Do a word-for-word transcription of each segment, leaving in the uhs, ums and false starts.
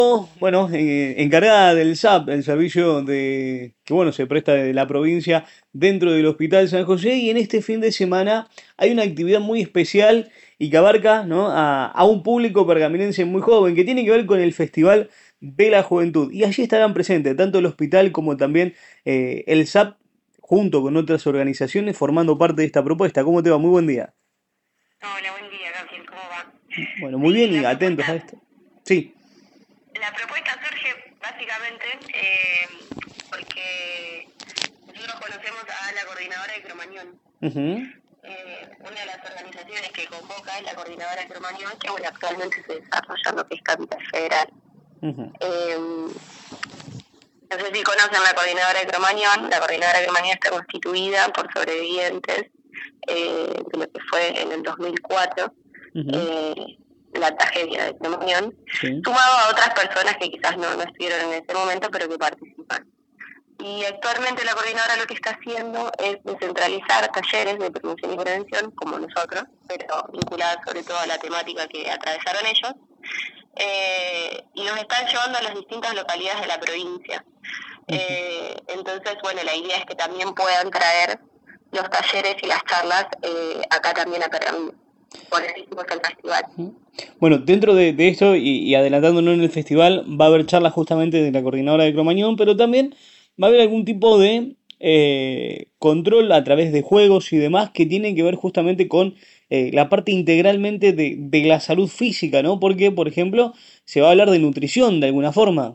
Bueno, eh, encargada del S A P, el servicio de que bueno se presta de la provincia dentro del Hospital San José, y en este fin de semana hay una actividad muy especial y que abarca, ¿no?, a, a un público pergaminense muy joven que tiene que ver con el Festival de la Juventud. Y allí estarán presentes tanto el hospital como también eh, el S A P junto con otras organizaciones formando parte de esta propuesta. ¿Cómo te va? Muy buen día. Hola, buen día, Gabriel, ¿cómo va? Bueno, muy Sí, bien y la atentos a propuesta, esto. Sí. la propuesta surge básicamente eh, porque nosotros conocemos a la coordinadora de Cromañón. Ujú. Eh, una de las organizaciones que convoca es la coordinadora de Cromañón, que bueno, actualmente se desarrolla lo que es Capital Federal. Ujú. Eh, no sé si conocen la coordinadora de Cromañón. La coordinadora de Cromañón está constituida por sobrevivientes eh, de lo que fue en el dos mil cuatro. Ujú. Eh, la tragedia de Cromañón, Sí. sumado a otras personas que quizás no, no estuvieron en ese momento, pero que participan. Y actualmente la coordinadora lo que está haciendo es descentralizar talleres de promoción y prevención, como nosotros, pero vinculadas sobre todo a la temática que atravesaron ellos, eh, y los están llevando a las distintas localidades de la provincia. Eh, entonces, bueno, la idea es que también puedan traer los talleres y las charlas eh, acá también a Pergamino. Por eso hicimos el festival. Bueno, dentro de, de esto y, y adelantándonos en el festival, va a haber charlas justamente de la coordinadora de Cromañón, pero también va a haber algún tipo de eh, control a través de juegos y demás que tienen que ver justamente con eh, la parte integralmente de, de la salud física, ¿no? Porque, por ejemplo, se va a hablar de nutrición de alguna forma.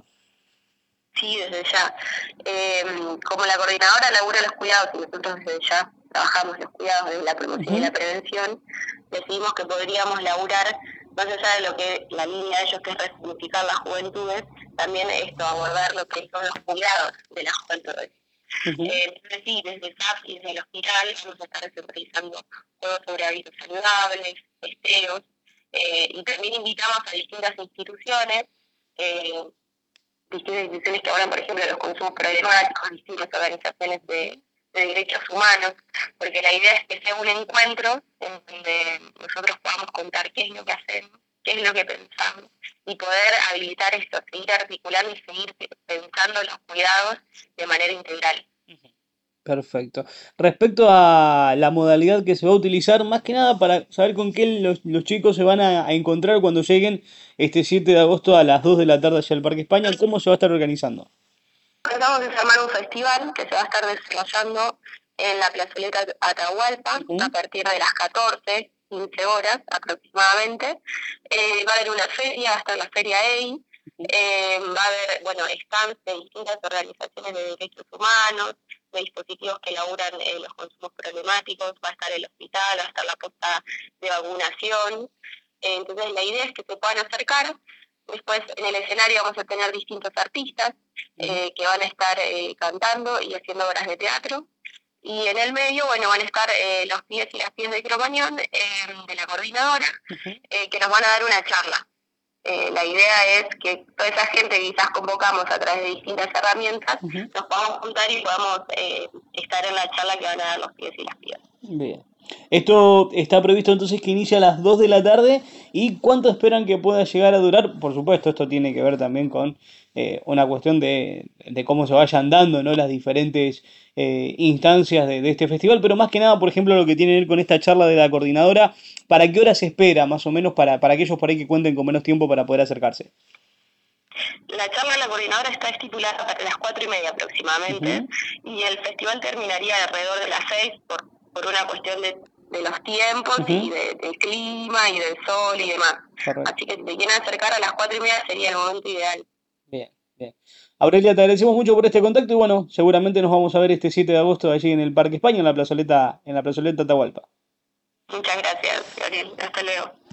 Sí, desde ya. Eh, como la coordinadora labura los cuidados y nosotros desde ya trabajamos los cuidados desde la promoción y la Ujú. prevención, decidimos que podríamos laburar, más allá de lo que la línea de ellos que es resignificar las juventudes, también esto, abordar lo que son los cuidados de las juventudes. Ujú. Eh, entonces sí, desde S A P y desde el hospital vamos a estar realizando juegos sobre hábitos saludables, testeos, eh, y también invitamos a distintas instituciones, eh, distintas instituciones que hablan, por ejemplo, de los consumos problemáticos, distintas organizaciones de, de derechos humanos, porque la idea es que sea un encuentro en donde nosotros podamos contar qué es lo que hacemos, qué es lo que pensamos, y poder habilitar esto, seguir articulando y seguir pensando los cuidados de manera integral. Perfecto. Respecto a la modalidad que se va a utilizar, más que nada para saber con qué los, los chicos se van a, a encontrar cuando lleguen este siete de agosto a las dos de la tarde hacia el Parque España, ¿cómo se va a estar organizando? Tratamos de armar un festival que se va a estar desarrollando en la plazoleta Atahualpa Ujú. a partir de las catorce, quince horas aproximadamente. Eh, va a haber una feria, va a estar la feria E I, eh, va a haber, bueno, stands de distintas organizaciones de derechos humanos, de dispositivos que elaboran eh, los consumos problemáticos, va a estar el hospital, va a estar la posta de vacunación. Eh, entonces la idea es que se puedan acercar. Después en el escenario vamos a tener distintos artistas eh, que van a estar eh, cantando y haciendo obras de teatro. Y en el medio, bueno, van a estar eh, los pies y las pies de Cromañón, eh, de la coordinadora, eh, que nos van a dar una charla. Eh, la idea es que toda esa gente que quizás convocamos a través de distintas herramientas, Ujú. nos podamos juntar y podamos eh, estar en la charla que van a dar los pies y las pies. Bien. Esto está previsto entonces que inicie a las dos de la tarde. ¿Y cuánto esperan que pueda llegar a durar? Por supuesto, esto tiene que ver también con eh, una cuestión de, de cómo se vayan dando, ¿no?, las diferentes eh, instancias de, de este festival, pero más que nada, por ejemplo, lo que tiene que ver con esta charla de la coordinadora, ¿para qué hora se espera, más o menos, para, para aquellos por ahí que cuenten con menos tiempo para poder acercarse? La charla de la coordinadora está estipulada para las cuatro y media aproximadamente, Ujú. y el festival terminaría alrededor de las seis por, por una cuestión de, de los tiempos Ujú. y de, del clima y del sol y demás. Correcto. Así que si te quieren acercar a las cuatro y media sería el momento ideal. Bien, bien. Aurelia, te agradecemos mucho por este contacto y bueno, seguramente nos vamos a ver este siete de agosto allí en el Parque España, en la plazoleta, en la plazoleta Atahualpa. Muchas gracias, Gabriel. Hasta luego.